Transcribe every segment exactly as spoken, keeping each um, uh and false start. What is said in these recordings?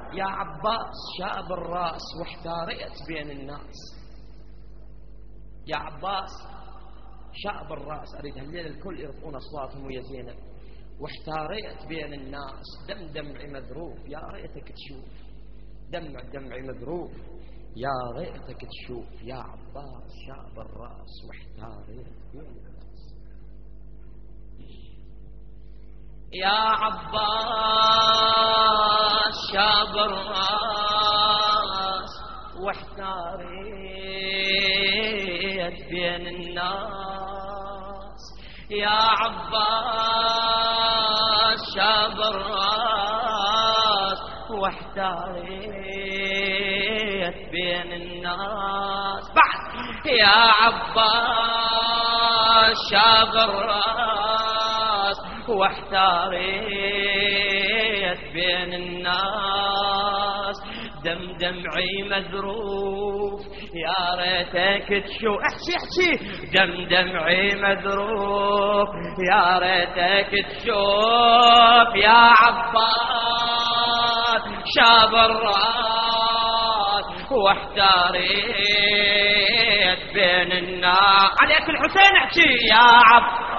يا عباس شاب الرأس واحتاريت بين الناس. يا عباس شاب الرأس، أريد هالليل الكل يرفعون أصواتهم ويا زينب. واحتاريت بين الناس، دم دمعي مذروف يا ريتك تشوف، دمع دمعي مذروف يا ريتك تشوف. يا عباس شاب الرأس واحتاريت بين الناس. يا عباس شاب الرأس واحتاريت بين الناس. يا عباس شاب الرأس واحتاريت بين الناس. بعد يا عباس شاب الرأس واحتاريت بين الناس. دم دمعي مذروف يا ريتك تشوف. احكي احكي. دم دمعي مذروف يا ريتك تشوف. يا عباس شاب الراس واحتاريت بين الناس. عليك الحسين احكي. يا عباس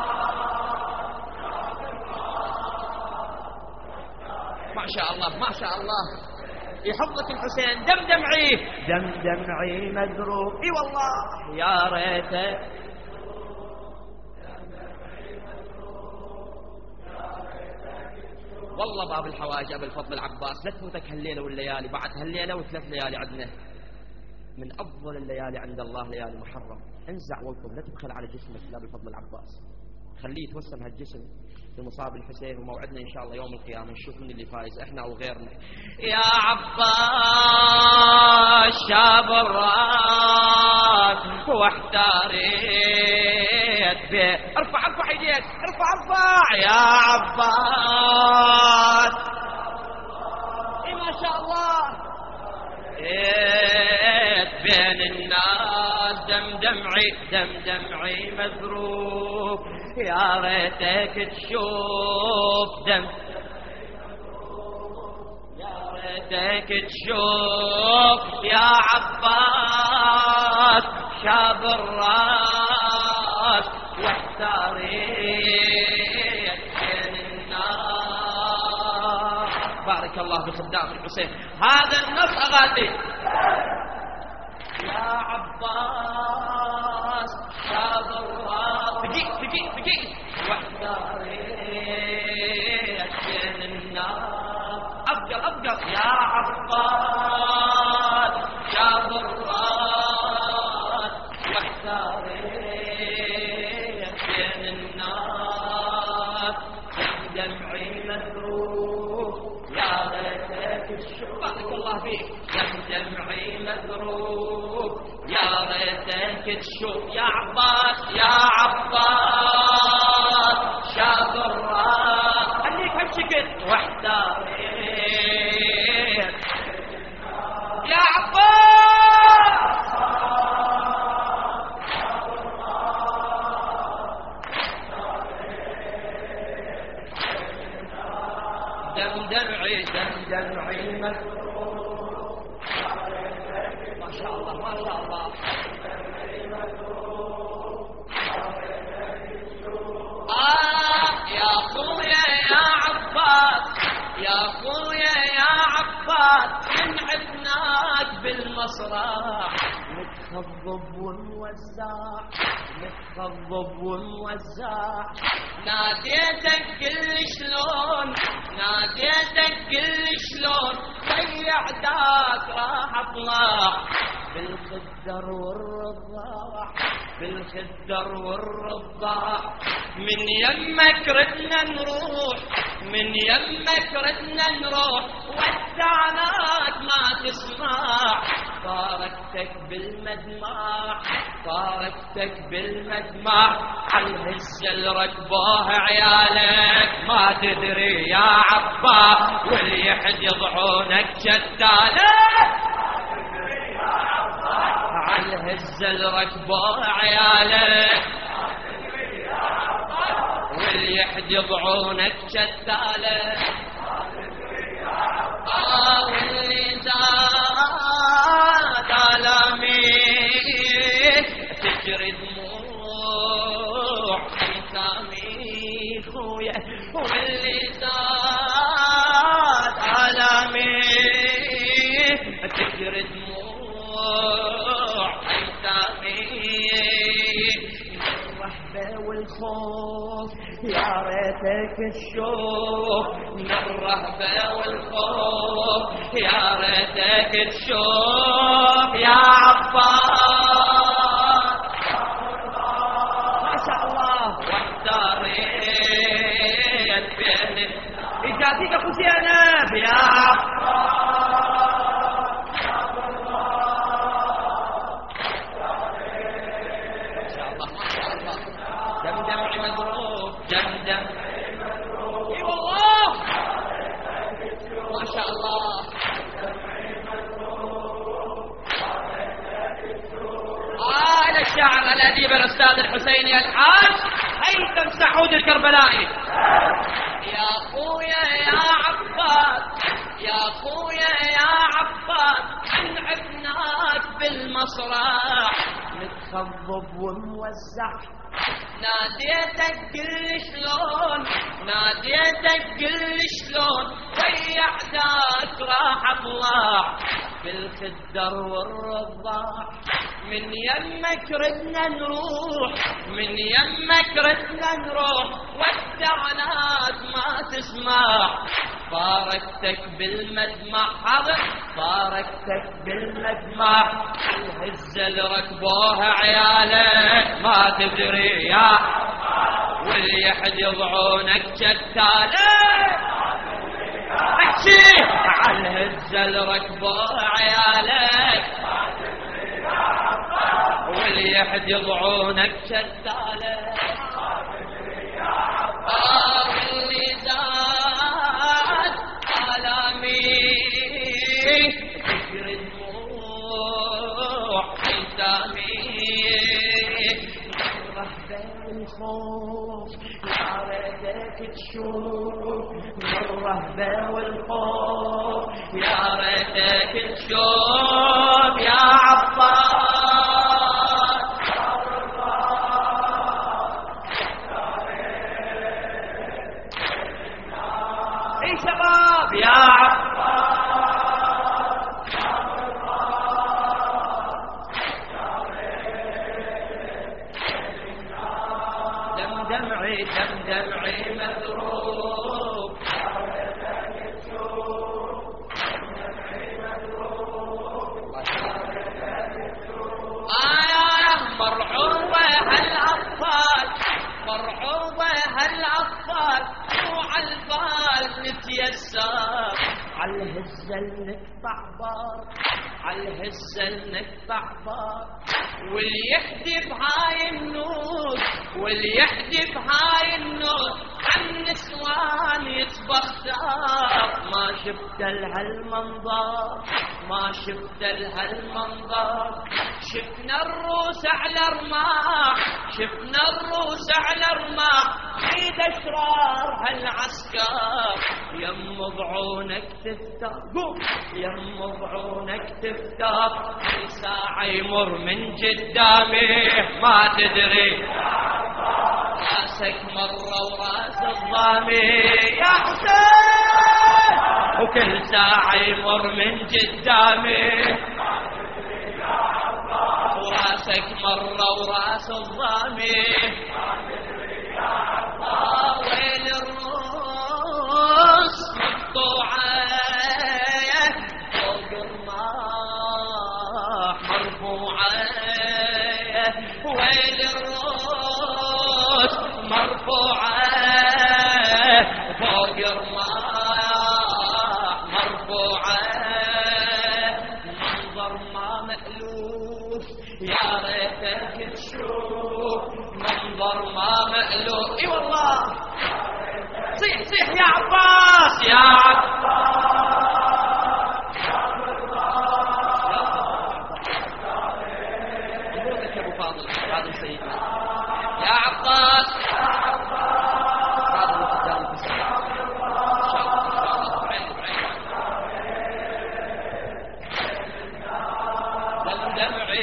ما شاء الله ما شاء الله يحفظك الحسين. دم دمعي دم دمعي مذروب. اي والله يا ريته والله باب الحواج ابو الفضل العباس لا تفوتك هالليله والليالي. بعد هالليله وثلاث ليالي عندنا من افضل الليالي عند الله ليالي محرم. انزع والطب لا تبخل على جسمك يا ابو الفضل العباس، خليه يتوسم هالجسم بمصاب الحسين. وموعدنا إن شا't الله يوم القيامة نشوف من اللي فايز إحنا أو غيرنا. يا عباس شاب الراس واحتاريت به. ارفع ارفع ايديك ارفع ارفع. يا عباس إيه ما شاء الله بين الناس. دم دمعي دم دمعي مذروب يا ريتك تشوف. دم يا ريتك تشوف. يا عباس شاب الراس واحتاريت بين الناس. بارك الله بخدام الحسين. هذا النص أغادي. يا عباس شاب الراس بقي بقي بقي واحتاريت بين الناس. أبقر أبقر. يا عباس شاب الراس واحتاريت بين الناس. دمعي مذروب يا ريتك تشوف. بارك الله فيك. دمعي مذروب يا ريتك تشوف. يا عباس يا عباس شاب الراس خليك هالشكل واحتاريت. يا عباس دم دمعي دم دمعي مذروب ما شاء الله ما شاء الله. آه يا خويا يا عباس يا خويا يا عباس من عدناك بالمصرع متخضب وموزع متخضب وموزع. ناديتك كل شلون ناديتك كل شلون ضيع داك راح اطلع بالخدر والرضاع بالخدر والرضاع. من يمك ردنا نروح من يمك ردنا نروح ودعناك ما تسمع. فارقتك بالمدمع فارقتك بالمدمع. عالهزة الركبوه عيالك ما تدري يا عباس واللي يحد يضعونك شتاله. عالهزة الركبوه عيالك واللي يحد يضعونك شتاله. آه تجري دموع أيتامي الرهبة والخوف يا ريتك تشوف من الرهبة والخوف يا ريتك تشوف يا عباس ما شاء الله واحتاريت بين إجازيك أخو زينب يا عباس اي والله ما شاء الله. آه الشاعر الأديب الأستاذ الحسيني الحاج هيثم سعود الكربلائي. يا خويا يا عباس يا خويا يا عباس انعبناك بالمسرح متخضب وموزع ناديتك قل شلون ناديتك قل شلون ويا عداك راح اطلع بالخدر والرضاع من يمك ردنا نروح من يمك ردنا نروح ودعناك ما تسمع فارقتك بالمدمع حضر فارقتك بالمدمع الهزة اللي ركبوها عيالك ما تدري يا واللي يحد يضعونك جتالك احكي على الهزة اللي ركبوها عيالك واللي يحد يضعونك جتالك آه اللي زاد آلامي تجري دموع أيتامي الرهبة والخوف يا ريتك تشوف من الرهبة والخوف يا ريتك تشوف يا عباس شباب يا عباس دم دمعي دم دمعي مذروب آه مرعوبة هالأطفال مرعوبة هالأطفال على البال نتيسر على الهزة نقطع بار على الهزة نقطع بار واللي يحدف هاي النور واللي يحدف هاي النور عن نسوان يصبح دار ما شفت لهالمنظر ما شفت لهالمنظر شفنا الروس على رماح شفنا الروس على رماح عيد اشرار هالعسكر يم ضعونك تفتر يم ضعونك تفتر ساعة يمر من قدامي ما تدري راسك مرة وراس الضامي يا حسين وكل ساعة يمر من قدامي وراسك مرة وراس الضامي آه ويل الروس مقطوعة فوق الرماح مرفوعة ويل الروس مرفوعة فوق الرماح مرفوعة منظر ما مألوف يا ريتك تشوف منظر ما مألوف اي والله صيح صيح يا عباس يا عباس يقولك يا ابو فاضل فاضل سيدنا يا عباس هذا الرجال في السماء ان شاء الله ان شاء الله بعين بعين دم دمعي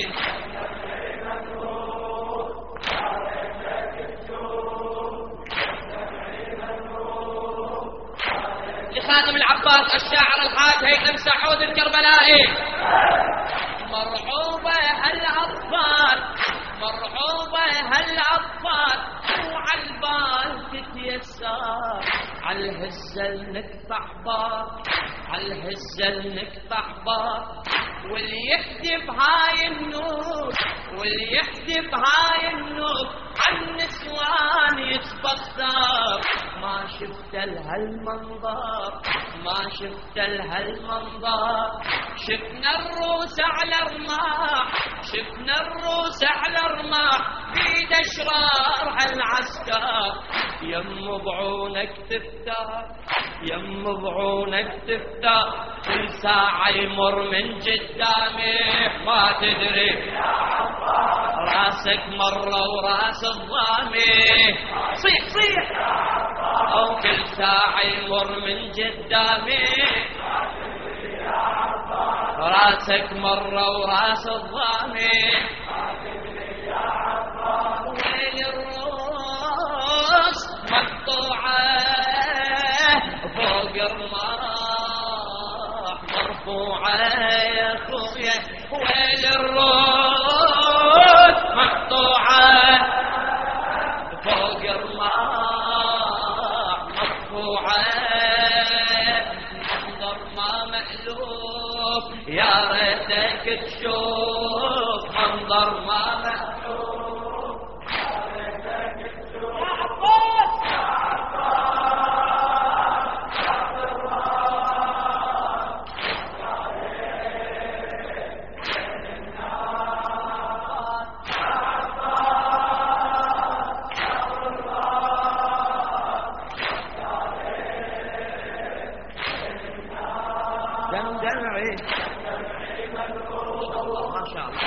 لخادم العباس الشاعر الشاعر الحاج هيثم سعود الكربلائي. مرحوبة هالأطفال مرحوبة هالأطفال وعالبال تتيسر عالهزة نقطع بار عالهزة نقطع بار واللي يحدب هاي النور واللي يحدب هاي النور عالنسوان يتبختر. ما شفت لهالمنظر ما شفت لهالمنظر. شفنا الروس على رماح شفنا الروس على رماح بيد اشرار هالعسكر. يم ضعونك تفتر يم ضعونك تفتر. كل ساعة يمر من قدامي ما تدري راسك مرة وراس الضامي. صيح صيح أو كل ساعة يمر من قدامي راسك مرة وراس الضامي. وين الروس مقطوعة فوق الرماح مرفوعة يا خويا. وين الروس مقطوعة فوق الرماح مرفوعة. منظر ما مألوف يا ريتك تشوف منظر ما مألوف يا ريتك تشوف. يا عباس يا دمدمعي ما شاء الله.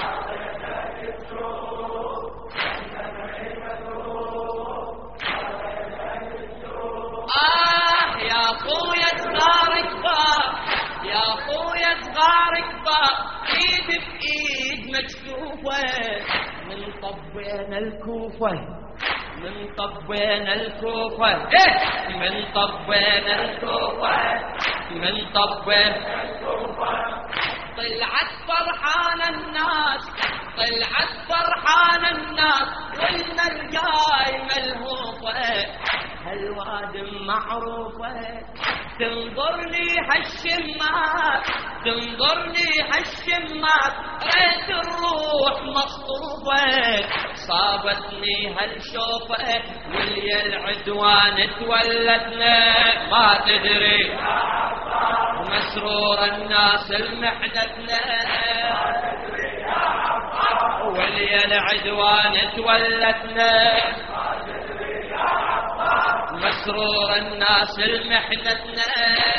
آه يا خويا صغار كبار يا خويا صغار كبار ايد بايد مكتوفة من طبين الكوفة من طبين الكوفة إيه من طبين الكوفة من طبين الكوفة. طلعت فرحان الناس طلعت فرحان الناس والملقاي ملهوفة. هالواد معروفة تنظرني هالشمات تنظرني هالشمات. ريت الروح مخطوفة صابتني هالشوفة واليا العدوان تولتنا ما تدري مسرور الناس المحدثنا. واليا العدوان تولتنا مسرور الناس المحنتنا.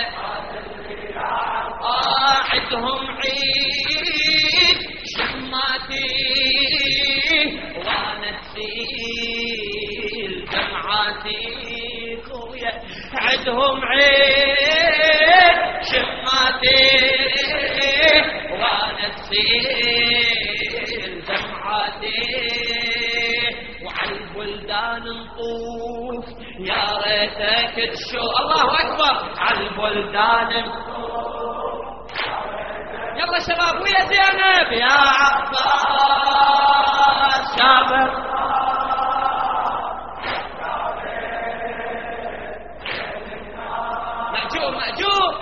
آه عدهم عيد شماتي وانا تسيل دمعاتي خويا. عدهم عيد شماتي وانا تسيل دمعاتي. وعالبلدان نطوف يا ريتك تشوف. الله اكبر عالبلدان نطوف. يلا شباب ويا زينب يا عباس شابر. مأجور مأجور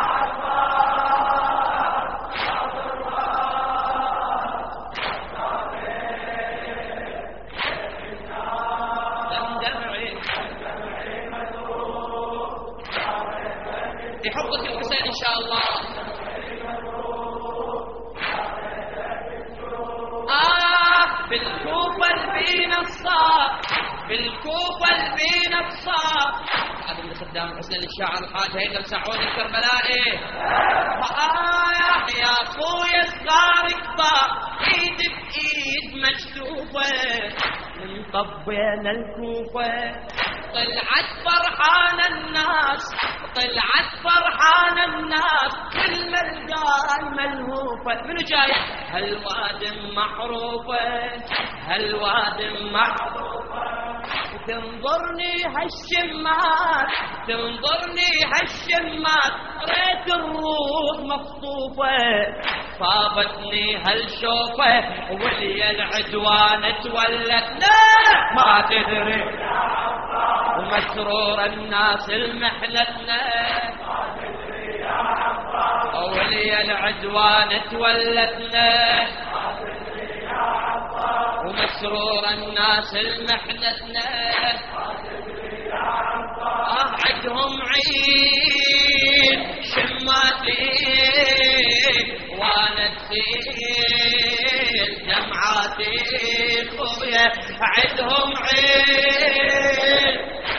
لحفظة الحسين إن شاء الله. آه بالكوفة البين الصار بالكوفة البين الصار. هذا من خدام الحسين الشاعر الحاج هيثم سعود الكربلائي. آه يا خويا صغار كبار ايد بايد مكتوفة من طبين الكوفة. طلعت فرحان الناس طلعت فرحان الناس والملقان ملهوفة. منو جاي؟ هالواد معروفة هالواد معروفة. تنظرني هالشمات تنظرني هالشمات ريت الروح مخطوفة صابتني هالشوفة ولي العدوان تولتنا ما تدري ومسرور الناس المحنتنا ولي العدوان تولتنا ومسرور الناس المحنتنا آه عدهم عيد شماتي وانا تسيل جمعاتي خويا عدهم عيد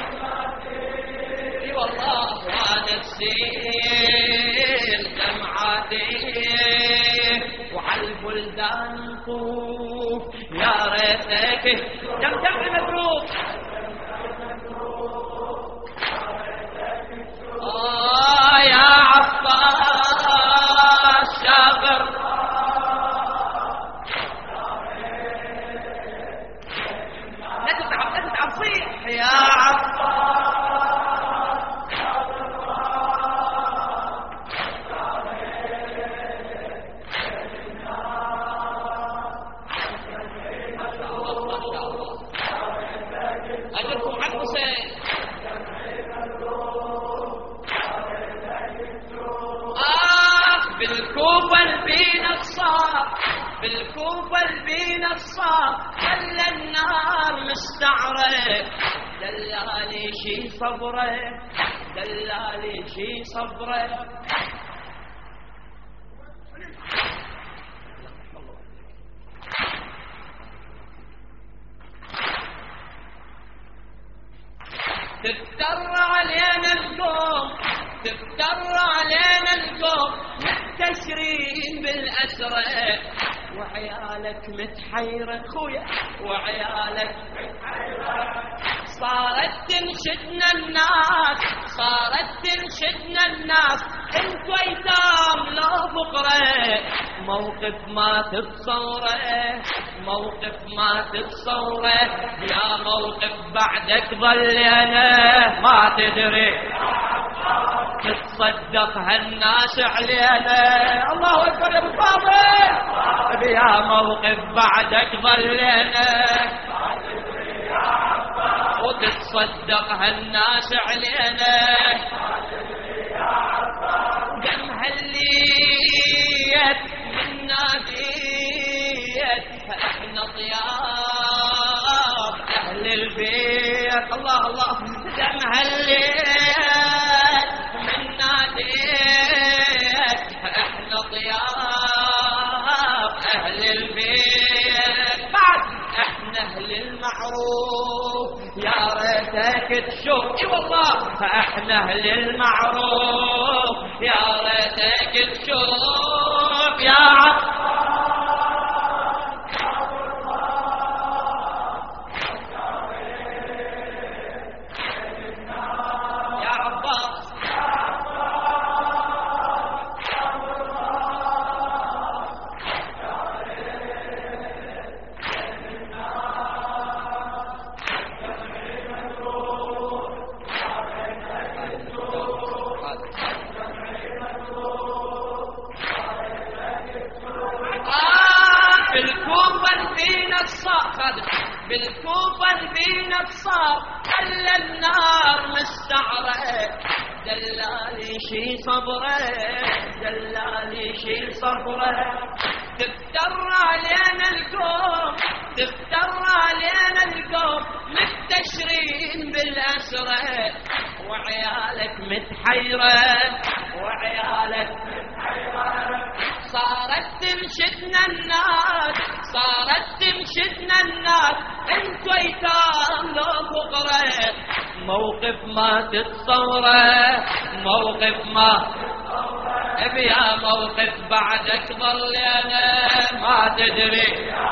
اي والله وانا تسيل جمعاتي وعلى البلدان نطوف يا ريتك كم تبعي مدروب آه يا عباس شاغر لا تتعب لا تتعب صيح يا عباس أجركم عن حسين آه بالكوفة البين الصار بالكوفة البين الصار خلى النار مستعرة دلالي شي صبره دلالي شي صبره تفتر علينا القوم تفتر علينا القوم مستشرين بالأسرة وعيالك متحيرة خويا وعيالك متحيرة صارت تنشدنا الناس صارت تنشدنا الناس انتو ايتام لا فقرة موقف ما تتصوره موقف ما تتصوره يا موقف بعدك ظلينا ما تدري تتصدق هالناس علينا الله اكبر يا ابو فاضل يا موقف بعدك ظلينا وتتصدق هالناس علينا دم هالليت من ناديت احنا طياب اهل البيت الله الله دم هالليت من ناديت احنا طياب اهل البيت بعد احنا اهل المعروف يا ريتك تشوف اي والله احنا اهل المعروف يا ريتك تشوف يا عباس يا عباس بالكوفة البين الصار خلى النار مستعرة دلالي شي صبره دلالي شي صبره تفتر علينا القوم تفتر علينا القوم مستشرين بالأسرة وعيالك متحيرة وعيالك متحيرة صارت تنشدنا الناس صارت تنشدنا الناس انتو ايتام لو فقرة موقف ما تتصوره موقف ما يا موقف بعدك ظلينا ما تدري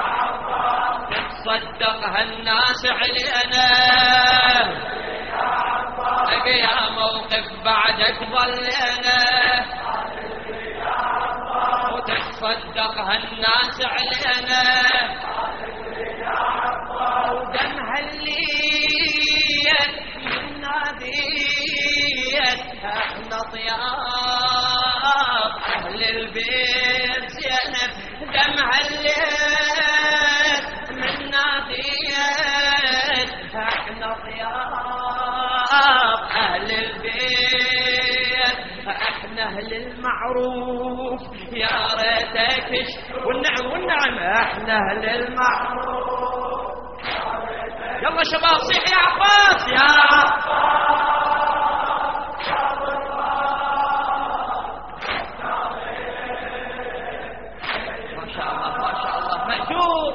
تتصدق هالناس علينا يا موقف بعدك ظلينا وتتصدق هالناس علينا ودم هالليل ضياف أهل البيت زينب دمع الليل من ناديت احنا ضياف أهل البيت احنا أهل المعروف يا ريتك والنعم والنعم احنا أهل المعروف. يلا شباب صيح يا عباس يا عباس. ما شاء الله ما شاء الله مأجور.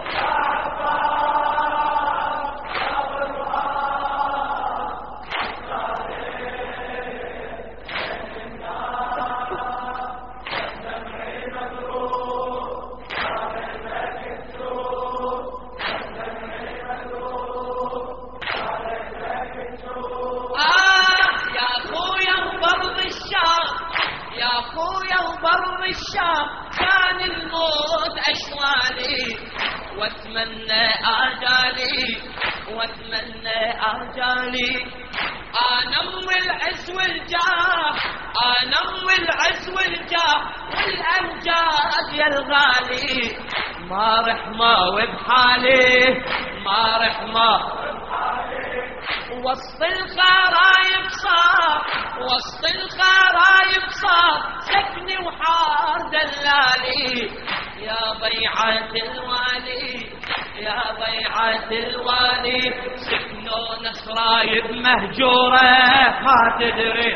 الشام كان الموت أشوالي واتمنى آجالي واتمنى آجالي أنم العز والجاه أنم العز والجاه والأمجاد يا الغالي ما رحمة وبحالي ما رحمة وسط الخرايب صار وسط الخرايب صار سكني وحار دلالي يا بيعة الوالي يا بيعة الوالي سكنون خرايب مهجورة ما تدري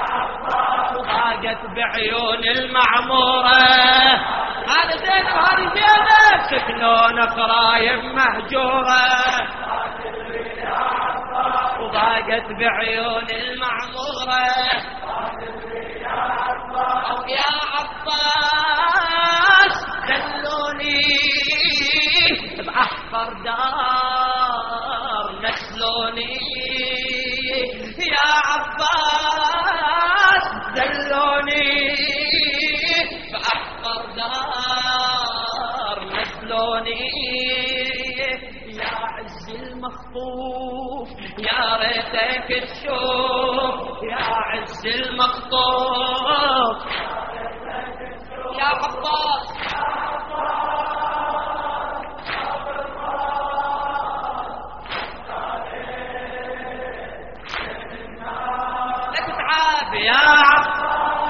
ضاقت بعيون المعمورة. هذا زينب هذه زينب سكنون خرايب مهجورة وضاقت بعيون المعمورة. يا عباس دلوني بأحفر دار نسلوني يا عباس دلوني بأحفر دار نسلوني يا عز المخطوف يا ريتك تشوف يا عز المخطوف يا عباس. لا تتعب يا عباس.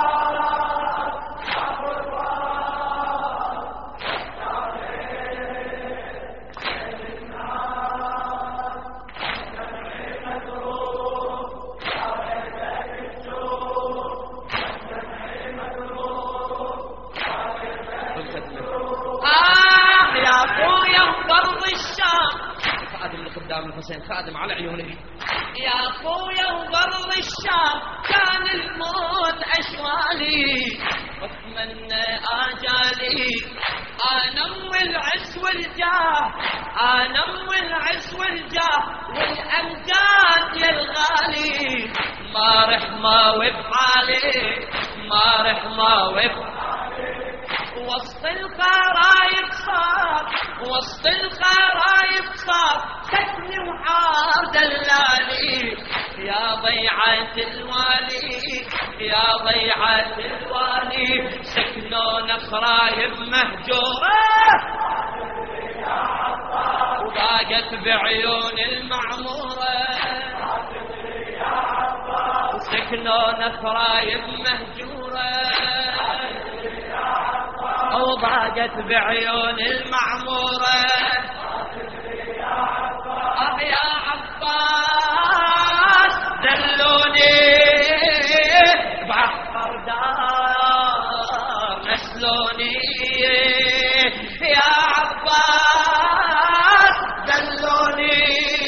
خادم الحسين خادم على عيوني يا خويا وبر الشام كان الموت أشوالي واتمنى آجالي أنم العز والجاه أنم العز والجاه والأمجاد يا الغالي ما رحمة وبحالي ما رحمة وبحالي وسط الخرايب صار وسط الخرايب صار سكني وحار دلالي يا بيعة الوالي يا بيعة الوالي سكنون خرايب مهجورة وضاقت بعيون المعمورة سكنون خرايب مهجورة وضاقت بعيون المعمورة. آه يا عباس دلوني بأحفر دار نسلوني يا عباس دلوني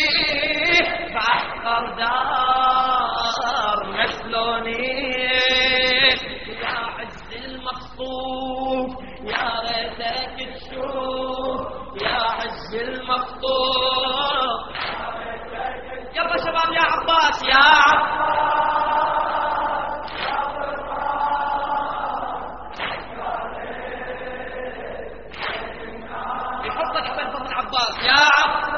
بأحفر دار نسلوني يا عز المخطوف يا ريتك تشوف يا عز المخطوف. يلا شباب يا عباس يا عباس يحطك بين بطن عباس يا عباس.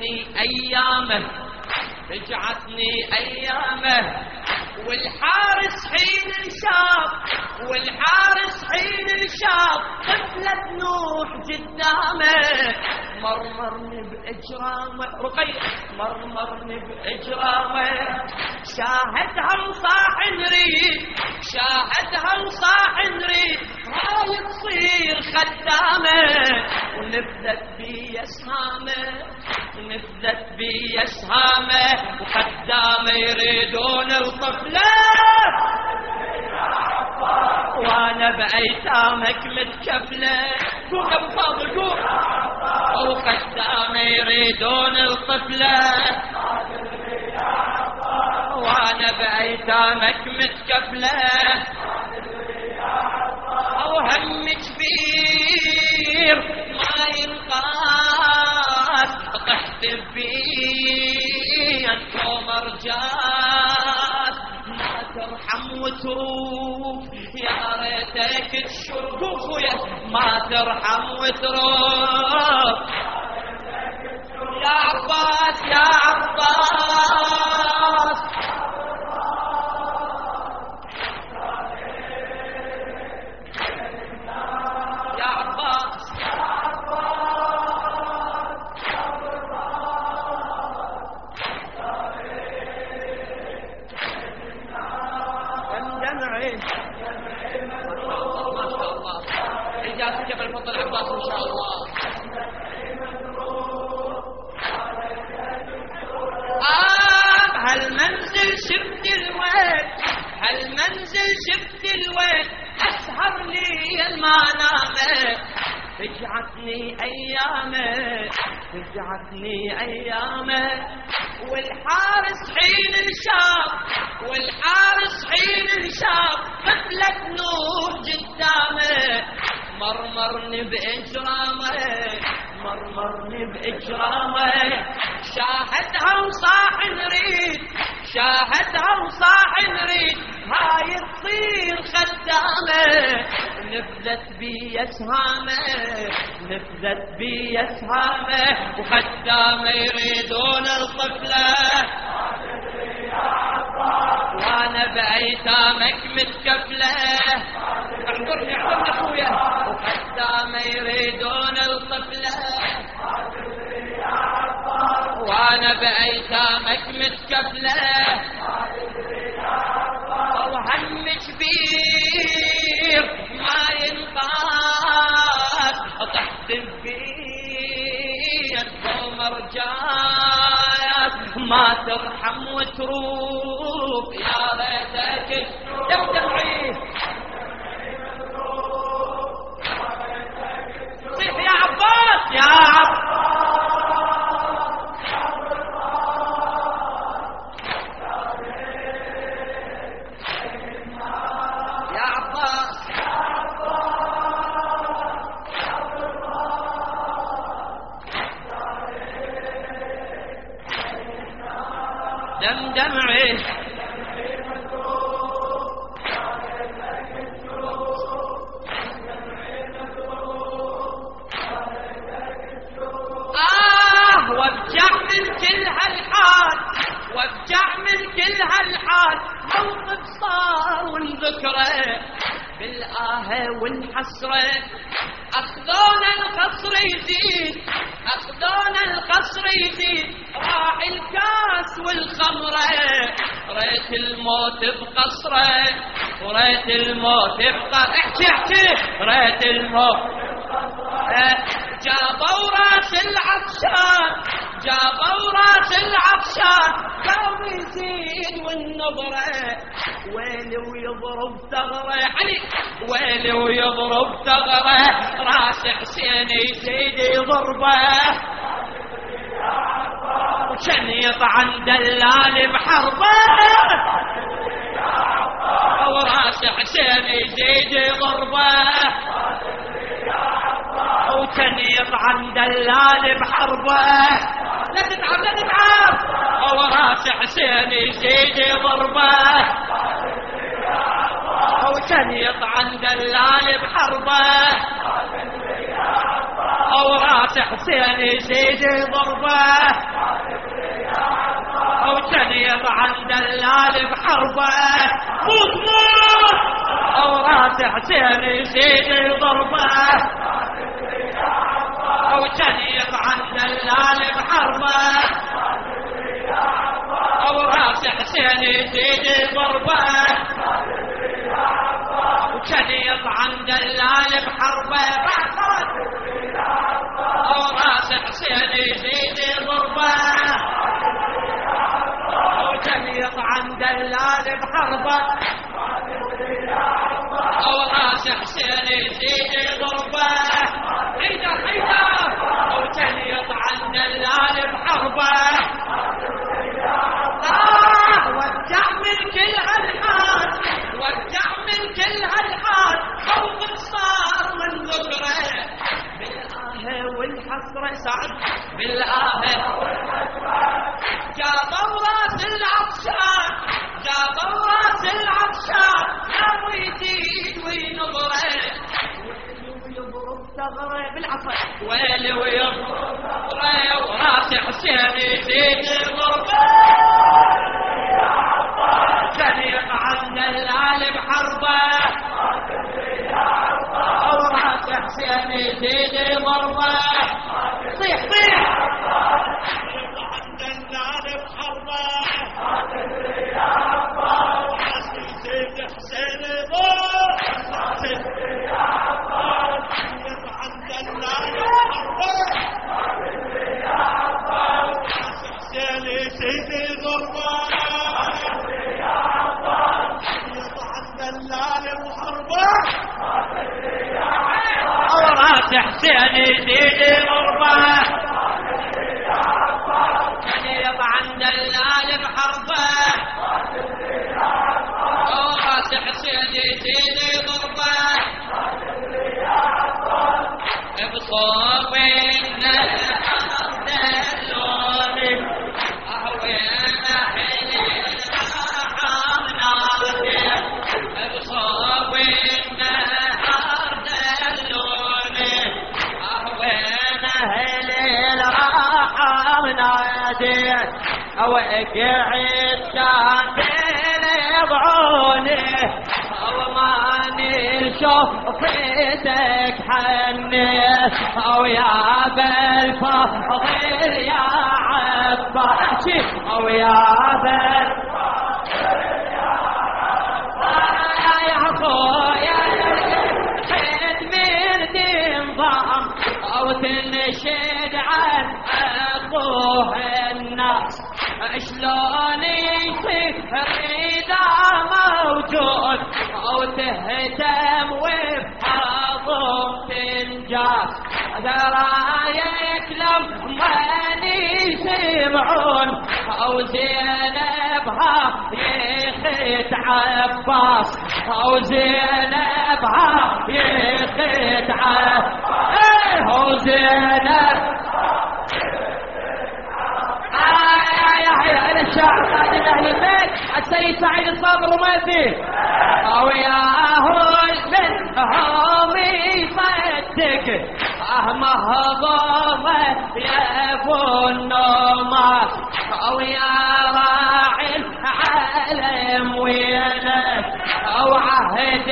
رجعتني أيامه رجعتني أيامه والحارس حين انشاف والحارس حين انشاف طفلة نوح قدامه مرمرني بإجرامه رقية مرمرني بإجرامه شاهدها وصاح نريد شاهدها وصاح نريد هاي تصير خدامه ونفذت بي اسهامه ونفذت بي اسهامه وخدامه يريدون الطفله وانا بايتامك متكفله قوم ابو فاضل قوم وخدامه يريدون الطفله وانا بايتامك متكفله او هم كبير ما ينقاس طحت بيدكم رجال ما ترحم وتروح يا ريتك تشوف يا ما ترحم وتروح يا عباس يا عباس إن شاء الله آه هالمنزل شفت الويل هالمنزل شفت الويل أسهر لي المنامة رجعتني أيامه رجعتني أيامه والحارس حين انشاف والحارس حين انشاف طفلة نوح قدامه مرمرني بإجرامه مرمرني بإجرامه شاهدها وصاح نريد شاهدها وصاح نريد هاي تصير خدامه نفذت بي اسهامه نفذت بي اسهامه وخدامه يريدون الطفله وانا بايتامك متكفله اعذرني اعذرني اخويا وخدامه يريدون الطفله وانا بايتامك متكفله وهم كبير ما ينقاس طحت بيدكم رجال ما ترحم وتروح يا ريتك دمدمعي صيح يا عباس يا عباس دمدمعي آه وابجع من كل هالحال وابجع من كل هالحال موقف صار ونذكره بالآه والحسرة أخذونا القصر يزيد أخذونا القصر يزيد راح الكاس والخمرة ريت الموت بقصره وريت الموت بقصره احكي احكي ريت الموت جابوا راس العطشان جابوا راس العطشان قام يزيد والنظرة ويلي ويضرب ثغرة علي ويلي ويضرب ثغرة راس حسين يزيد يضربه وكان يطعن دلال بحربه وراس حسين يزيد يضربه وكان يطعن دلال بحربه لا تتعب لا تتعب وراس حسين يزيد يضربه وكان يطعن دلال بحربه وراس وراس حسين يزيد ضربه وكان يطعن دلال بحربه موت موت وراس حسين يزيد ضربه وكان يطعن دلال بحربه وراس حسين يزيد ضربه وكان يطعن دلال بحربه وراس حسين يزيد ضربه وكان يطعن دلال بحربه وراس حسين يزيد ضربه حيدر حيدر وكان يطعن دلال بحربه آه ودع من كل هالحال ودع من كل هالحال خوف صار من ذكره بالآه والحسرة سعد بالآه جابوا راس العطشان جابوا راس العطشان لا ويزيد وينظره ويضرب ثغره بالعصا ويلي ويضرب ثغره وراس حسين يزيد ضربه كان يطعن دلال بحربه وراس حسين يزيد ضربه صيح صيح يطعن دلال بحربه وراس يزيد حسين ضربه يطعن دلال بحربه وراس حسين يزيد ضربه وراس حسين يزيد ضربه كان يطعن دلال بحربه وراس حسين يزيد ضربه بصوب النهر دلوني اهوين حليل حامناتي بصوب النهر دلوني اهوين حليل حامناتي اوقع الشاتين بعوني او ماني شوفتك حنيت او يا بالفضل يا عباس او يا بالفضل يا عباس يا خويا حد من تنضم او تنشد عن اخوه الناس شلون يصير اذا موجود او تهتم وبحظهم تنجاز ذرايك لما يسمعون او زينبها يخت عباس او زينبها يخت عباس او زينب يا الشاعر خادم اهل البيت السيد سعيد الصابر رميثي او ياهو من هم يصدق اه مهضومه يا ابو النومه او يا راعي العالم وينك او عهد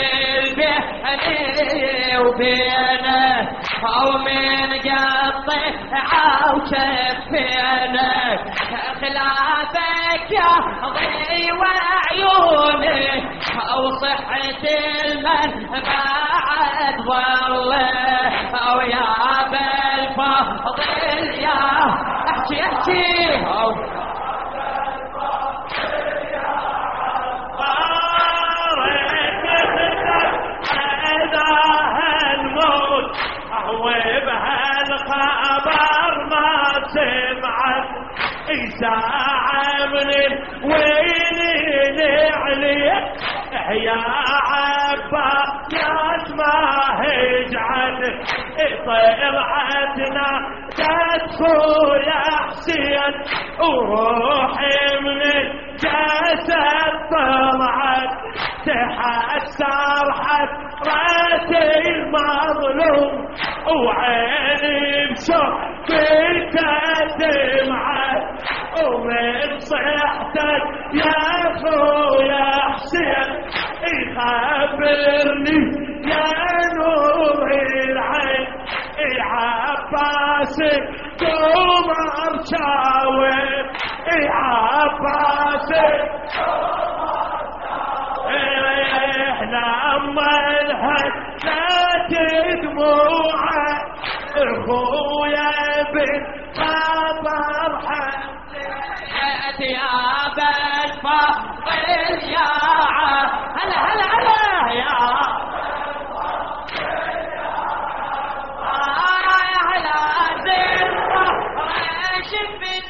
البحر وبينك او من قطع وشفينك خلافك يا ضي وعيوني او صحة المن بعد ظله او يا بالفضل يا احكي احكي او ساعة من الويل عليك يا عباس ما هجعل طلعتنا تدخل يا حسين وروحي من الجسد طلعت تحسر حسرة المظلوم وعيني بسكتها دمعة ومن صحتك يا خويا حسين يخبرني يا نور العين عباس قمر شاوي عباس لما انهدت دموعه اخويا بالخبر حسيت يا بالفضل يا هلا هلا هلا يا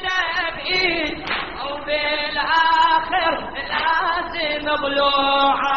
وبالاخر لازم ضلوعه